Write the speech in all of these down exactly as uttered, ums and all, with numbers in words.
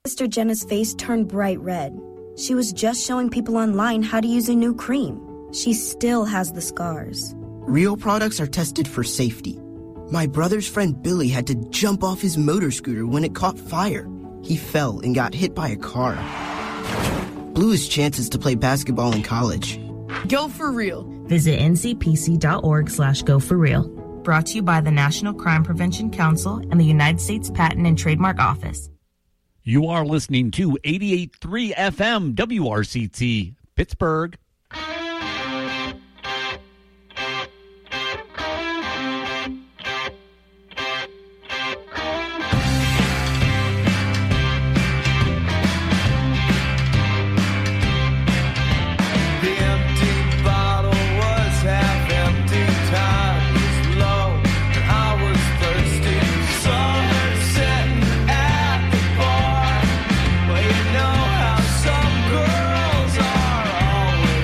Sister Jenna's face turned bright red. She was just showing people online how to use a new cream. She still has the scars. Real products are tested for safety. My brother's friend Billy had to jump off his motor scooter when it caught fire. He fell and got hit by a car. Blew his chances to play basketball in college. Go for real. Visit ncpc.org slash go for real. Brought to you by the National Crime Prevention Council and the United States Patent and Trademark Office. You are listening to eighty-eight point three F M W R C T, Pittsburgh. Well, you know how some girls are always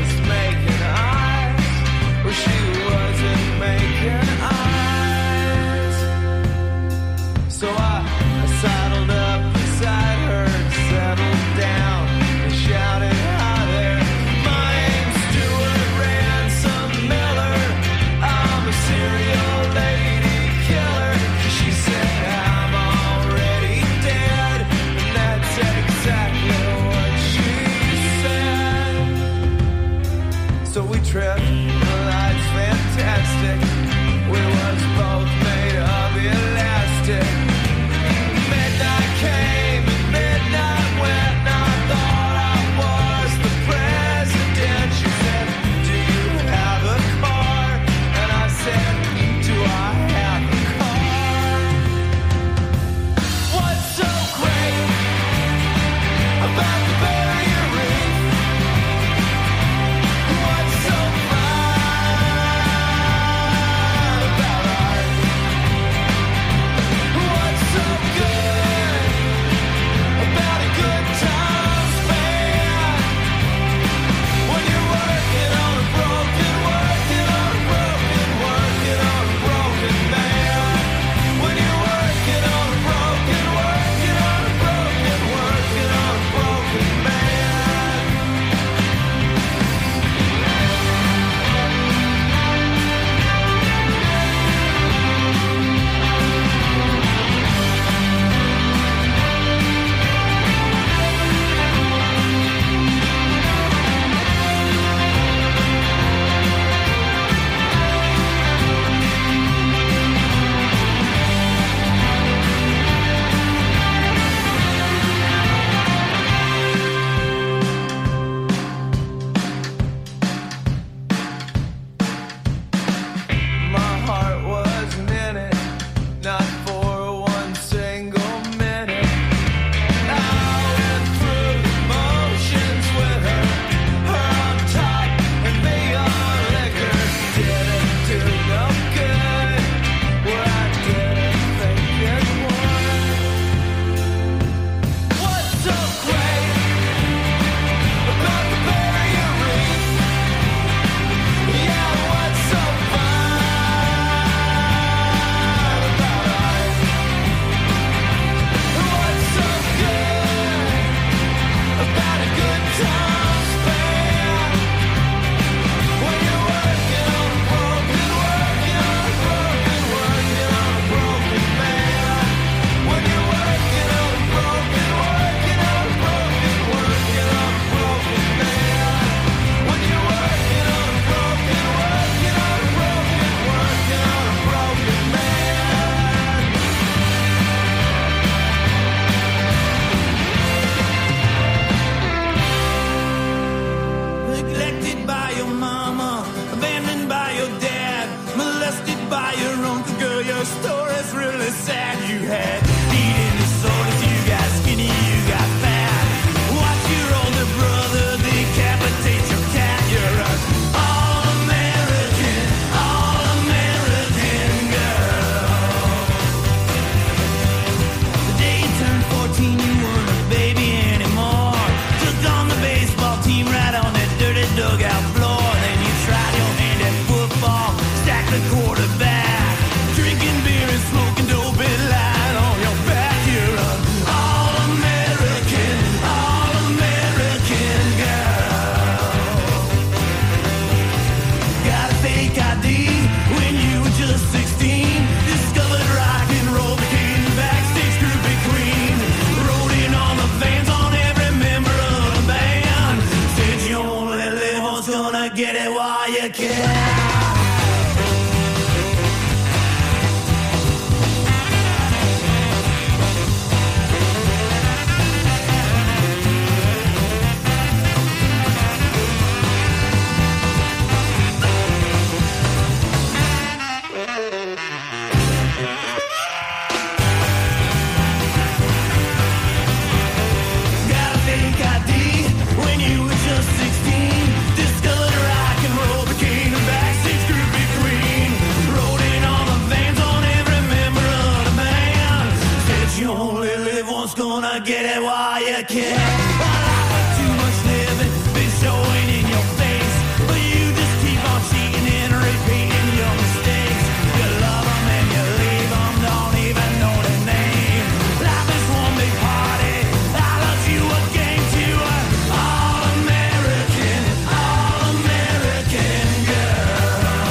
get it while you can. A life of too much living been showing in your face, but you just keep on cheating and repeating your mistakes. You love them and you leave them, don't even know their name. Life is one big party, I love you a game to an all-American, all-American girl.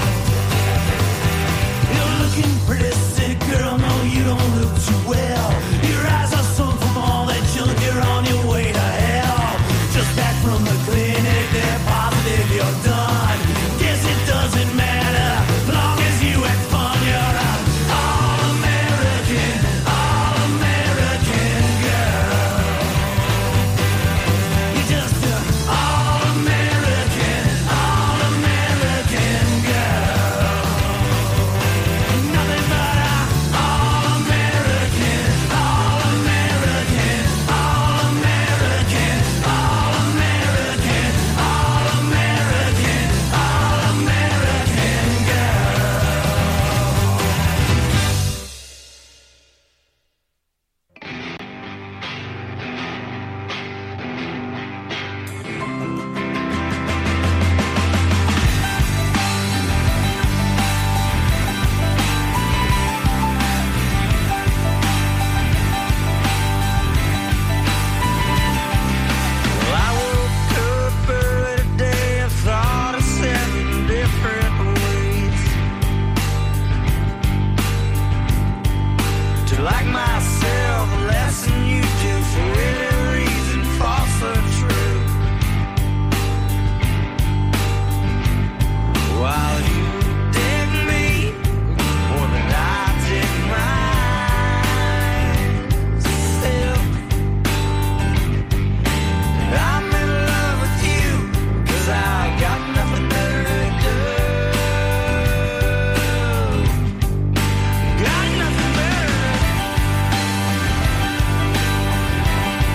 You're looking pretty sick, girl, no you don't look too well. Your eyes are sunk from all that junk, you're on your way to hell. Just back from the clinic, they're positive you're done. Guess it doesn't matter, long as you had fun. You're an all-American, all-American girl. You're just an all-American, all-American girl. Nothing but a all-American, all-American, all-American, all-American, all-American, all-American Well, I woke up early today, I thought of seven different ways to like myself less than you do, for any reason, false or true. While you dig me more than I dig myself, I'm in love with you, 'cause I've got nothing better to do. Got nothing better.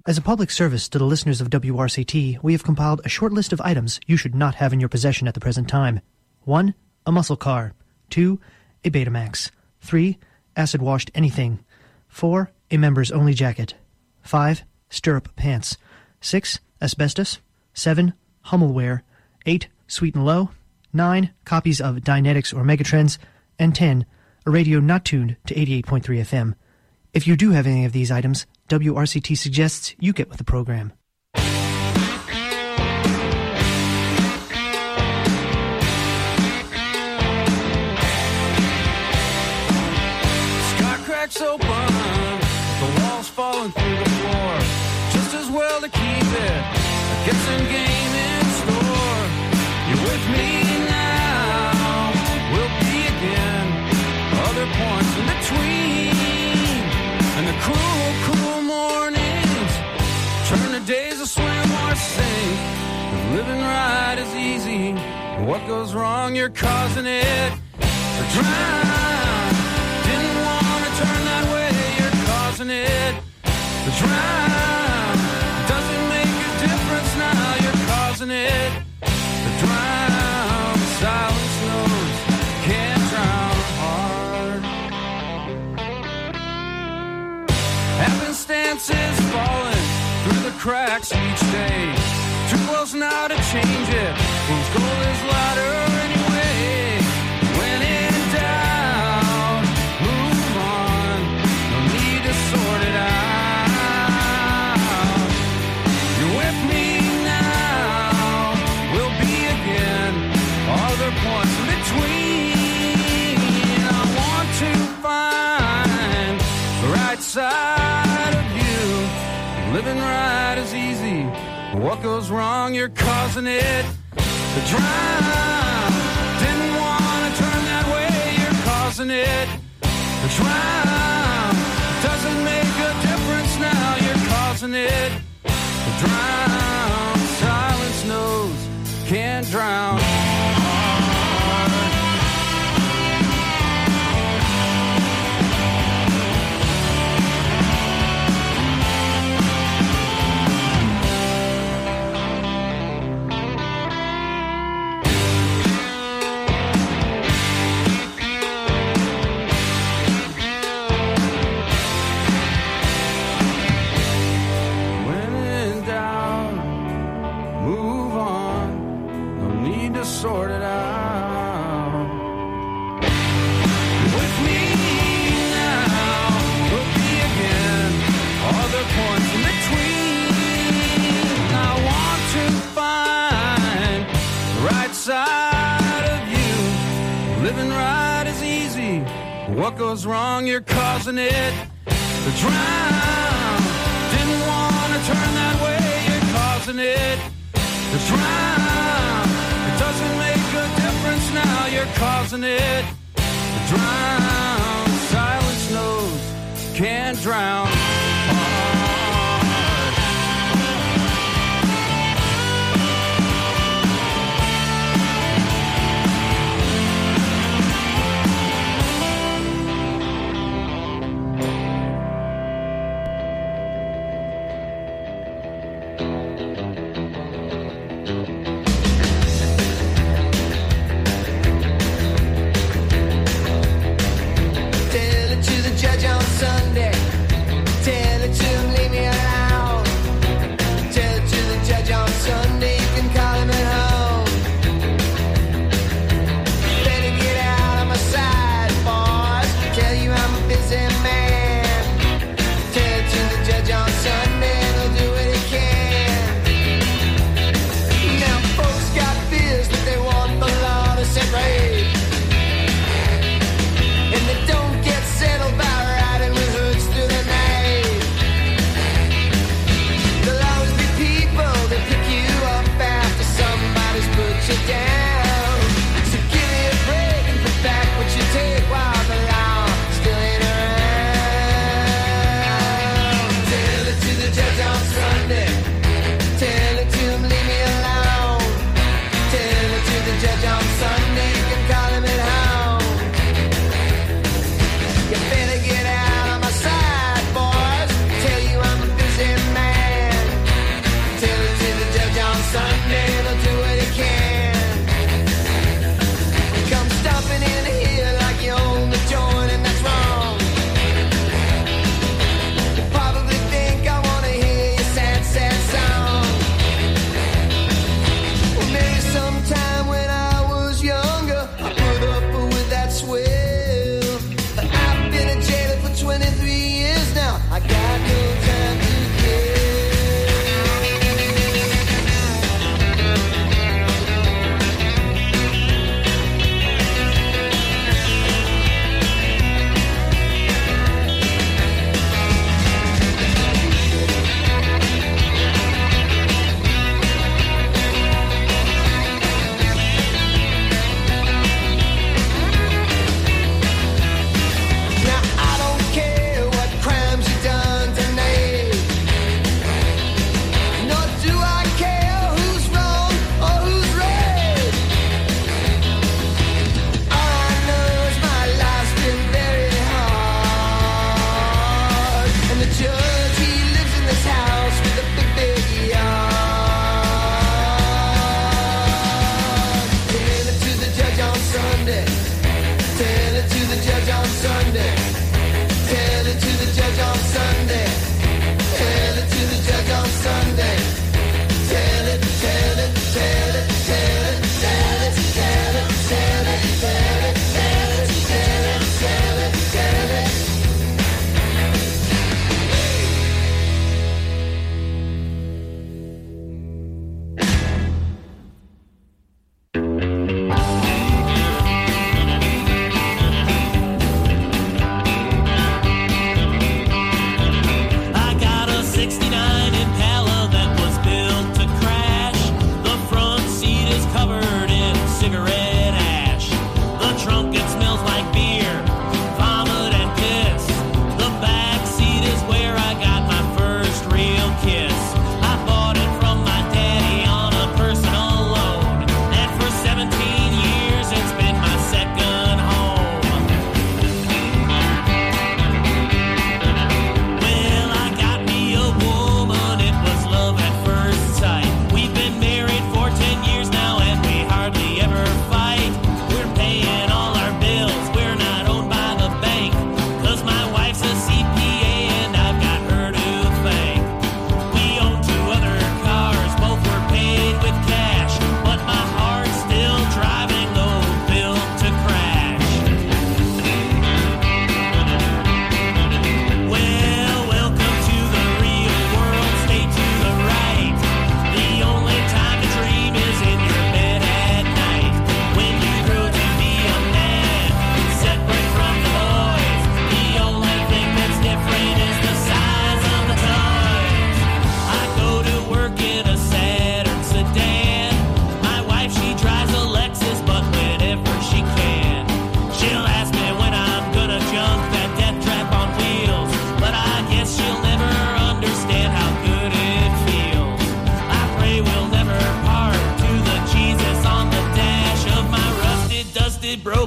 As a public service to the listeners of W R C T, we have compiled a short list of items you should not have in your possession at the present time. one. A muscle car. two. A Betamax. three. Acid-washed anything. four. A members-only jacket. five. Stirrup pants. six. Asbestos. seven. Hummelware. eight. Sweet and Low. nine. Copies of Dynetics or Megatrends. And ten. A radio not tuned to eighty-eight point three F M. If you do have any of these items, W R C T suggests you get with the program. Sky cracks open, the walls falling through the floor. Just as well to keep it, a guessing game in store. You're with me now, we'll be again. Other points in between. And the cruel, cruel mornings turn to days of swim or sink. If living right is easy, what goes wrong, you're causing it to drown. Didn't want to turn that way, you're causing it to drown. Doesn't make a difference now, you're causing it to drown. Silence knows, can't drown hard. Happenstances falling through the cracks each day. Too close now to change it. Whose goal is lighter anyway? When in doubt, move on. No need to sort it out. You're with me now. We'll be again. All the points in between. I want to find the right side of you. Living right is easy. What goes wrong, you're causing it to drown. Didn't want to turn that way, you're causing it to drown. Doesn't make a difference now, you're causing it to drown. Silence knows, can't drown. Sort it out. With me now, we'll be again. Other points in between. I want to find the right side of you. Living right is easy. What goes wrong, you're causing it to drown. Didn't want to turn that way, you're causing it to drown. Doesn't make a difference now, you're causing it to drown. Silence knows, can't drown. Sunday,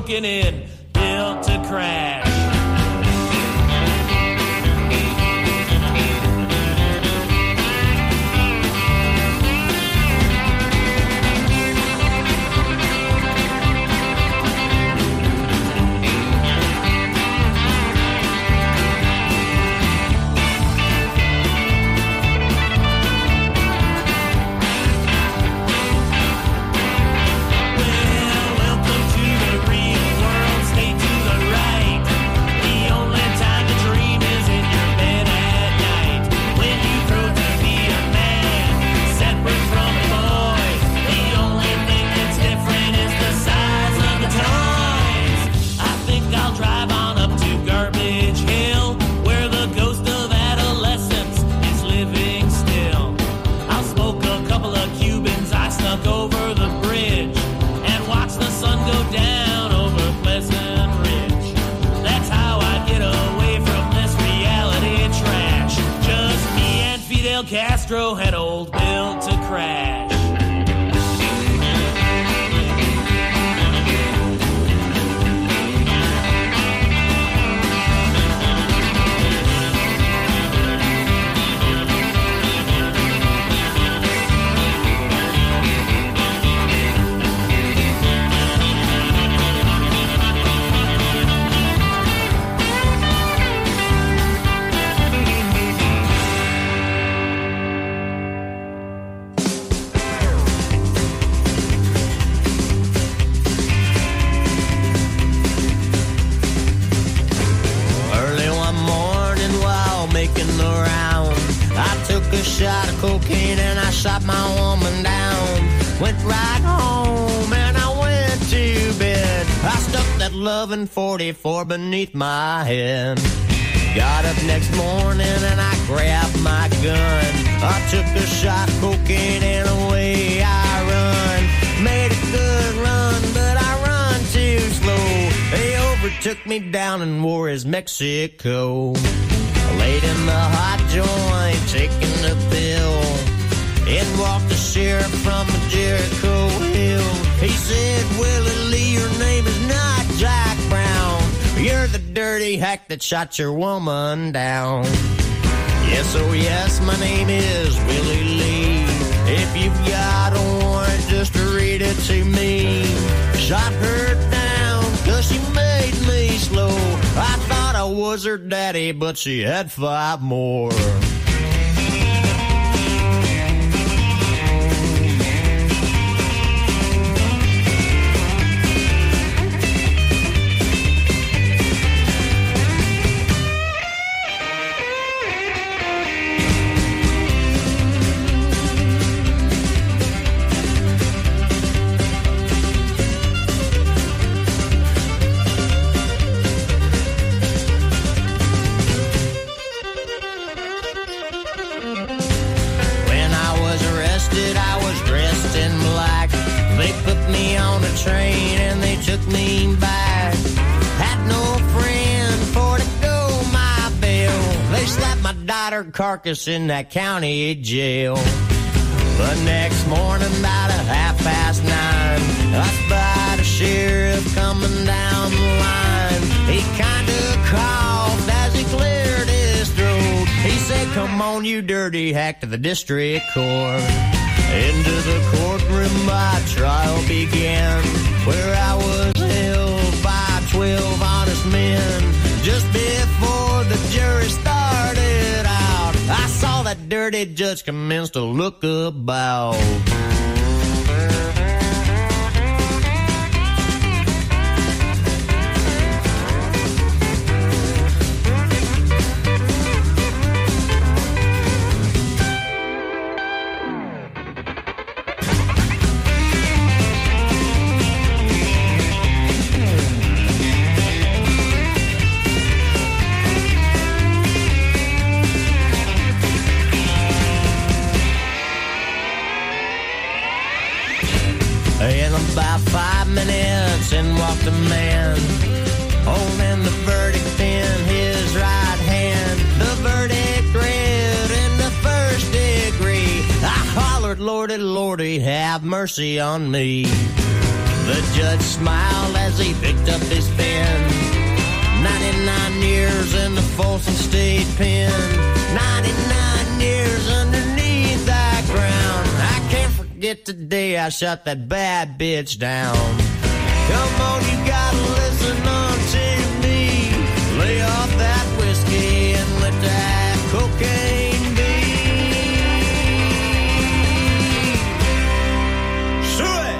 broken in, built to crash. Castro had old built to crash. Shot of cocaine and I shot my woman down. Went right home and I went to bed. I stuck that loving forty-four beneath my head. Got up next morning and I grabbed my gun. I took a shot of cocaine and away I run. Made a good run, but I run too slow. They overtook me down in Juarez, Mexico. Laid in the hot joint, taking the pill. In walked the sheriff from Jericho Hill. He said, Willie Lee, your name is not Jack Brown. You're the dirty hack that shot your woman down. Yes, oh yes, my name is Willie Lee. If you've got a warrant, just read it to me. Shot her down, cause she made me slow. I thought I was her daddy, but she had five more. Train and they took me back. Had no friend for to go my bail. They slapped my daughter carcass in that county jail. But next morning about a half past nine, I spied a sheriff coming down the line. He kinda coughed as he cleared his throat. He said, come on you dirty hack to the district court. Into the courtroom my trial began, where I was held by twelve honest men. Just before the jury started out, I saw that dirty judge commence to look about. In about five minutes, in walked a man, holding the verdict in his right hand. The verdict read in the first degree. I hollered, Lordy, Lordy, have mercy on me. The judge smiled as cause he picked up his pen. ninety-nine years in the Folsom State Pen. ninety-nine years underneath that ground. I can't forget the day I shot that bad bitch down. Come on, you gotta listen unto me. Lay off that whiskey and let that cocaine be. Sweet.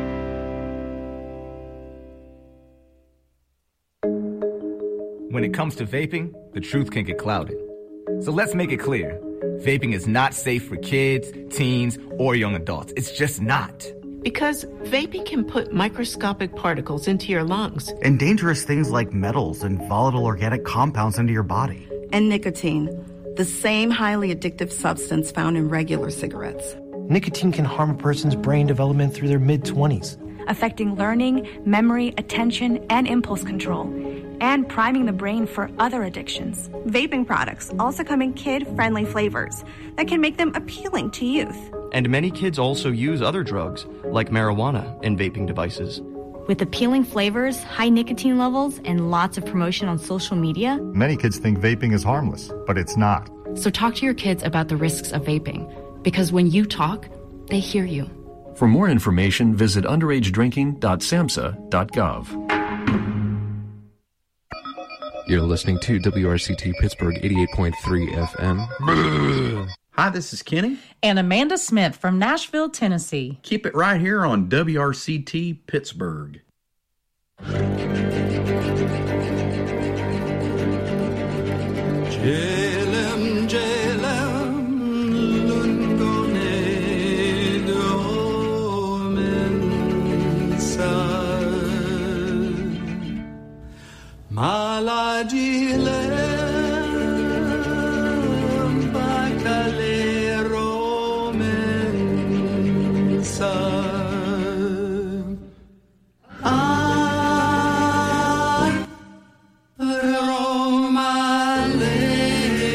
When it comes to vaping, the truth can get clouded. So let's make it clear. Vaping is not safe for kids, teens, or young adults. It's just not. Because vaping can put microscopic particles into your lungs. And dangerous things like metals and volatile organic compounds into your body. And nicotine, the same highly addictive substance found in regular cigarettes. Nicotine can harm a person's brain development through their mid-twenties, affecting learning, memory, attention, and impulse control, and priming the brain for other addictions. Vaping products also come in kid-friendly flavors that can make them appealing to youth. And many kids also use other drugs, like marijuana, in vaping devices. With appealing flavors, high nicotine levels, and lots of promotion on social media, many kids think vaping is harmless, but it's not. So talk to your kids about the risks of vaping, because when you talk, they hear you. For more information, visit underage drinking dot samhsa dot gov. You're listening to W R C T Pittsburgh eighty-eight point three F M. Hi, this is Kenny. And Amanda Smith from Nashville, Tennessee. Keep it right here on W R C T Pittsburgh. J-L-M, J-L-M, Lungone Domensa Malagilem Bacalero Mensa Ai Romale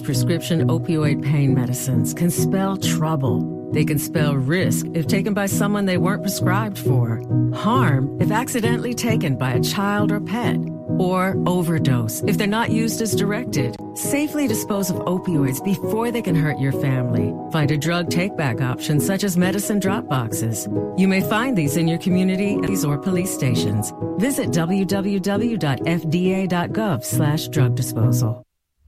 prescription opioid pain medicines can spell trouble. They can spell risk if taken by someone they weren't prescribed for, harm if accidentally taken by a child or pet, or overdose if they're not used as directed. Safely dispose of opioids before they can hurt your family. Find a drug take-back option such as medicine drop boxes. You may find these in your community or police stations. Visit w w w dot f d a dot gov slash drug disposal.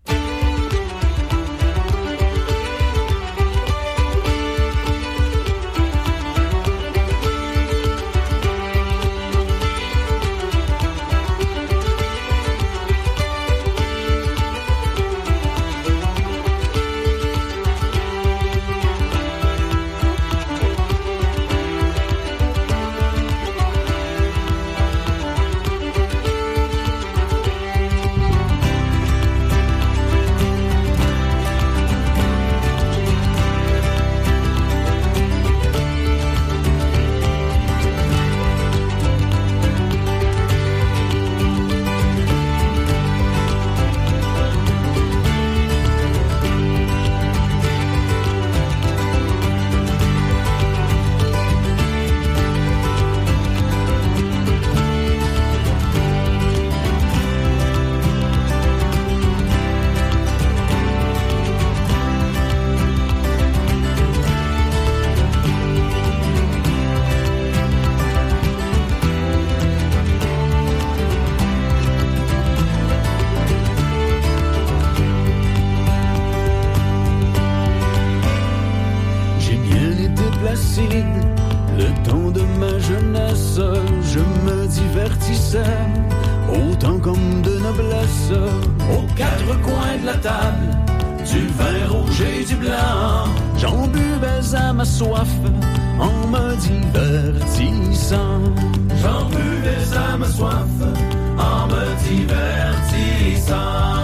Le temps de ma jeunesse, je me divertissais, autant comme de noblesse, aux quatre coins de la table, du vin rouge et du blanc. J'en buvais à ma soif, en me divertissant. J'en buvais à ma soif, en me divertissant.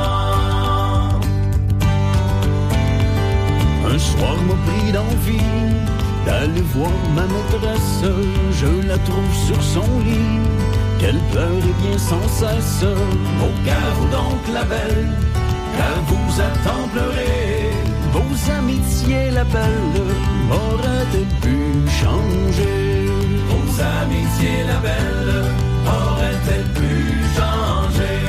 Un soir m'a pris d'envie d'aller voir ma maîtresse, je la trouve sur son lit, qu'elle pleure et bien sans cesse. Oh, qu'à vous donc la belle, qu'à vous a tant pleuré, vos amitiés la belle, auraient-elles pu changer? Vos amitiés la belle, auraient-elles pu changer?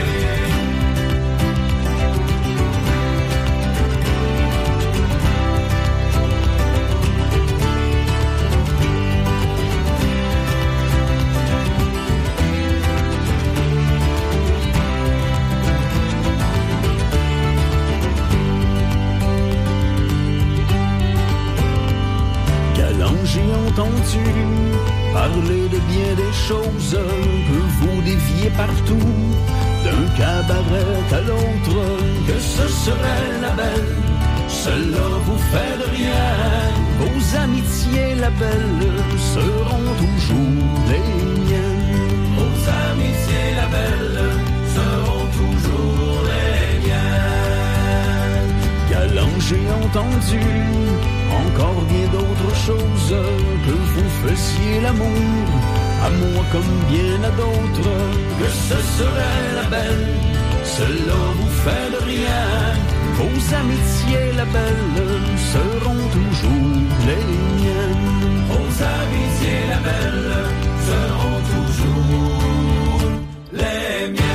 J'ai entendu parler de bien des choses que vous déviez partout, d'un cabaret à l'autre, que ce serait la belle, cela vous fait de rien. Vos amitiés, la belle, seront toujours les miennes. Vos amitiés, la belle, seront toujours les miennes. Galant, j'ai entendu encore bien d'autres choses, que vous faisiez l'amour à moi comme bien à d'autres, que ce serait la belle, cela vous fait de rien. Vos amitiés, la belle, seront toujours les miennes. Vos amitiés, la belle, seront toujours les miennes.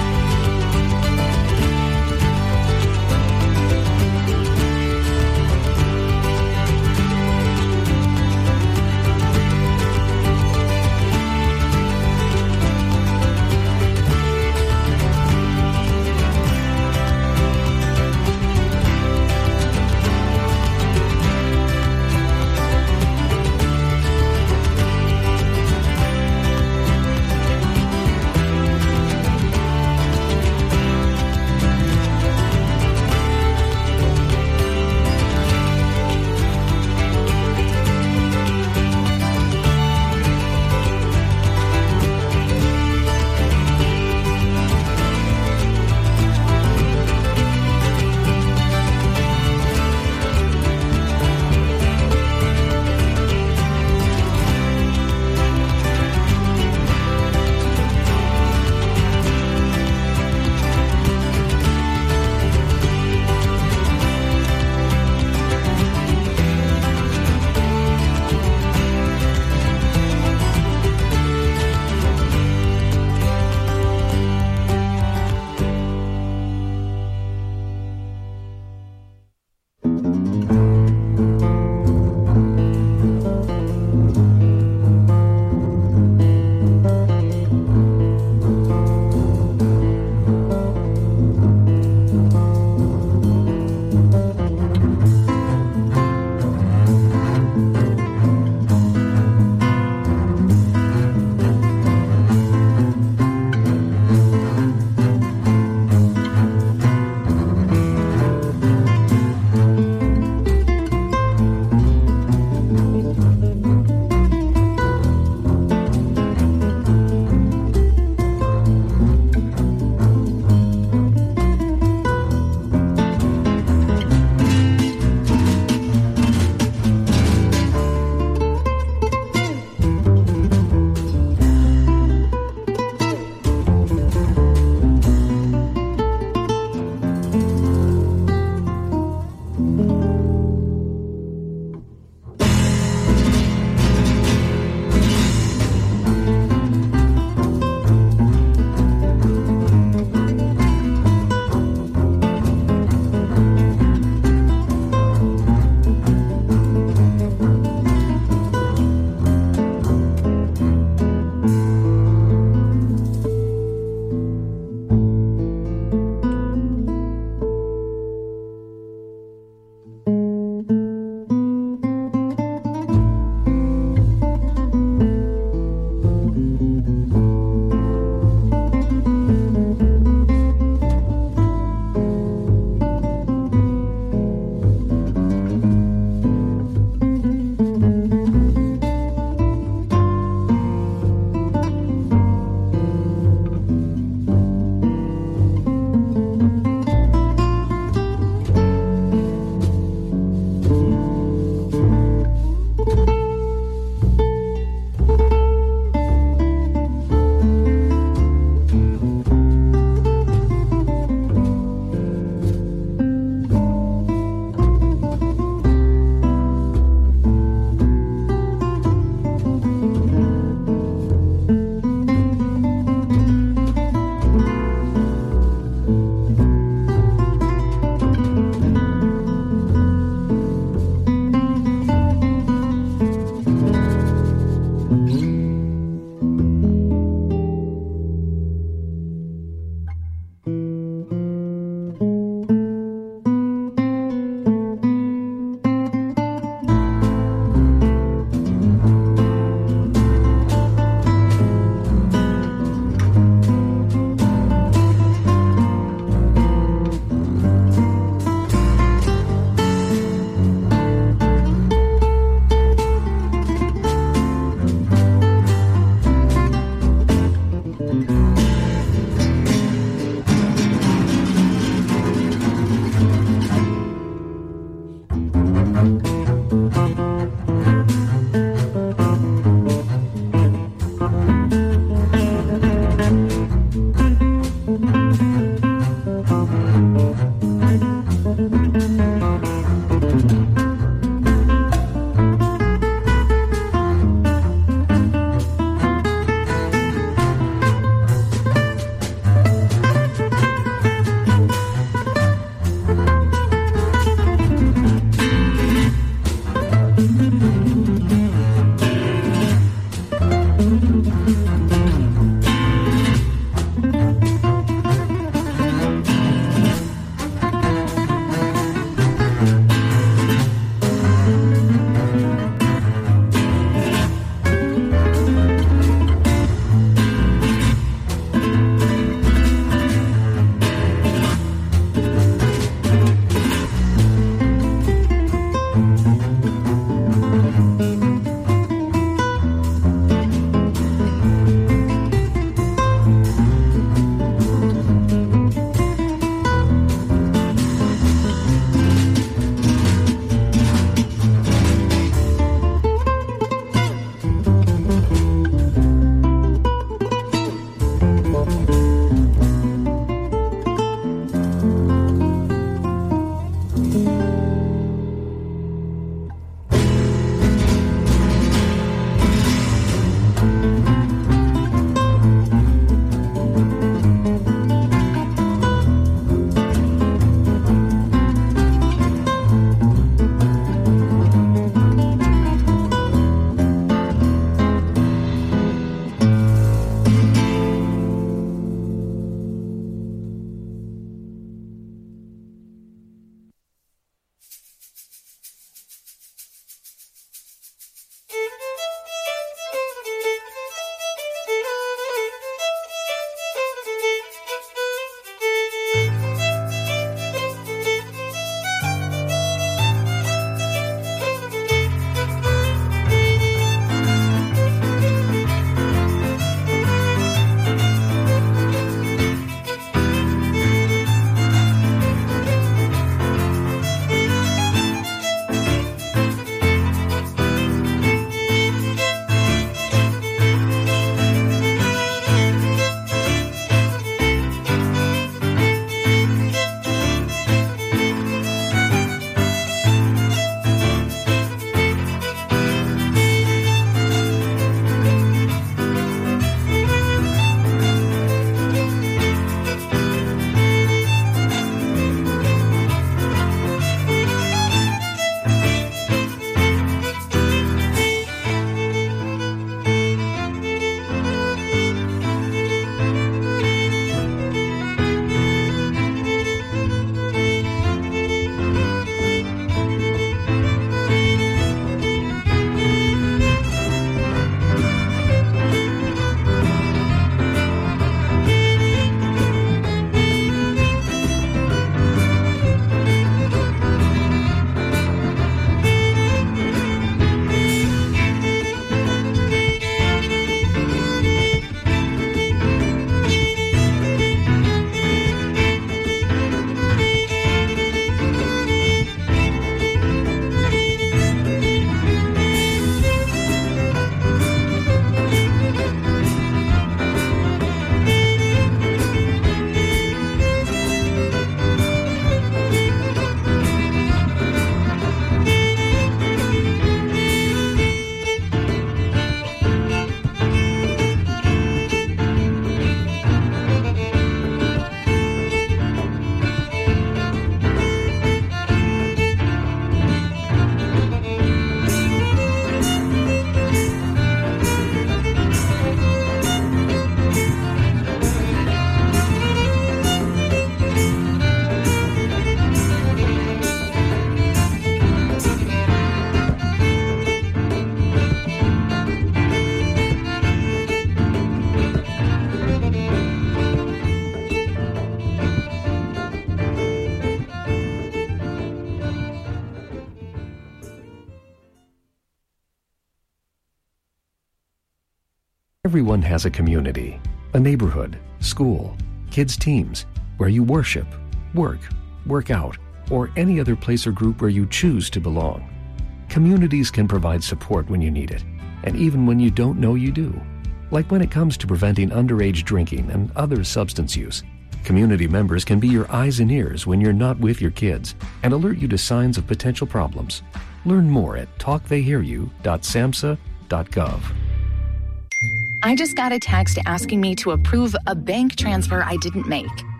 Everyone has a community, a neighborhood, school, kids' teams, where you worship, work, work out, or any other place or group where you choose to belong. Communities can provide support when you need it, and even when you don't know you do. Like when it comes to preventing underage drinking and other substance use. Community members can be your eyes and ears when you're not with your kids and alert you to signs of potential problems. Learn more at talk they hear you dot samhsa dot gov. I just got a text asking me to approve a bank transfer I didn't make.